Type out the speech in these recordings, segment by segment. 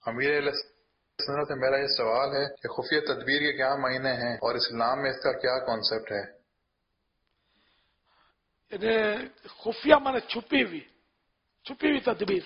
امیر علیہ السلام سے میرا یہ سوال ہے کہ خفیہ تدبیر کے کیا معنی ہیں اور اسلام میں اس کا کیا کانسیپٹ ہے؟ خفیہ مانے چھپی ہوئی تدبیر.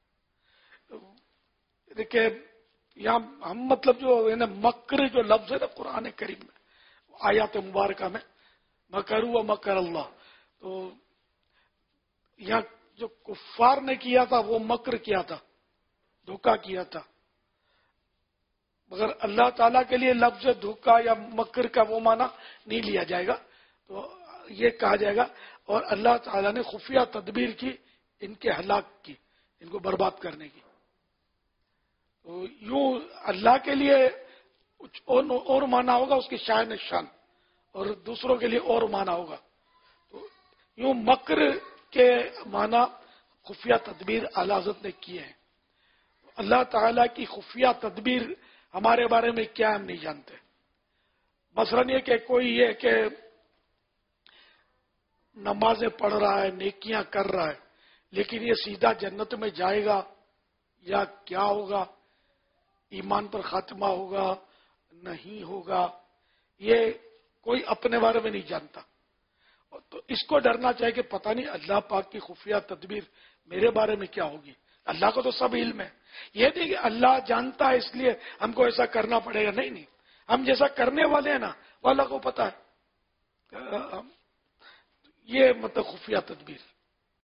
کہ یہاں ہم مطلب جو مکر جو لفظ ہے نا قرآن کریم میں آیات مبارکہ میں مکروا مکر اللہ، تو یہاں جو کفار نے کیا تھا وہ مکر کیا تھا، دھوکہ کیا تھا، مگر اللہ تعالیٰ کے لیے لفظ دھوکہ یا مکر کا وہ معنی نہیں لیا جائے گا. تو یہ کہا جائے گا اور اللہ تعالیٰ نے خفیہ تدبیر کی ان کے ہلاک کی، ان کو برباد کرنے کی. تو یوں اللہ کے لیے کچھ اور معنی ہوگا اس کی شان اور دوسروں کے لیے اور معنی ہوگا. تو یوں مکر کے معنی خفیہ تدبیر اعلی حضرت نے کیے ہیں. اللہ تعالیٰ کی خفیہ تدبیر ہمارے بارے میں کیا ہم نہیں جانتے. مثلاً یہ کہ کوئی یہ کہ نمازیں پڑھ رہا ہے، نیکیاں کر رہا ہے، لیکن یہ سیدھا جنت میں جائے گا یا کیا ہوگا، ایمان پر خاتمہ ہوگا نہیں ہوگا، یہ کوئی اپنے بارے میں نہیں جانتا. تو اس کو ڈرنا چاہیے کہ پتہ نہیں اللہ پاک کی خفیہ تدبیر میرے بارے میں کیا ہوگی. اللہ کو تو سب علم ہے. یہ نہیں کہ اللہ جانتا ہے اس لیے ہم کو ایسا کرنا پڑے گا، نہیں، ہم جیسا کرنے والے ہیں نا وہ اللہ کو پتا ہے. یہ مطلب خفیہ تدبیر.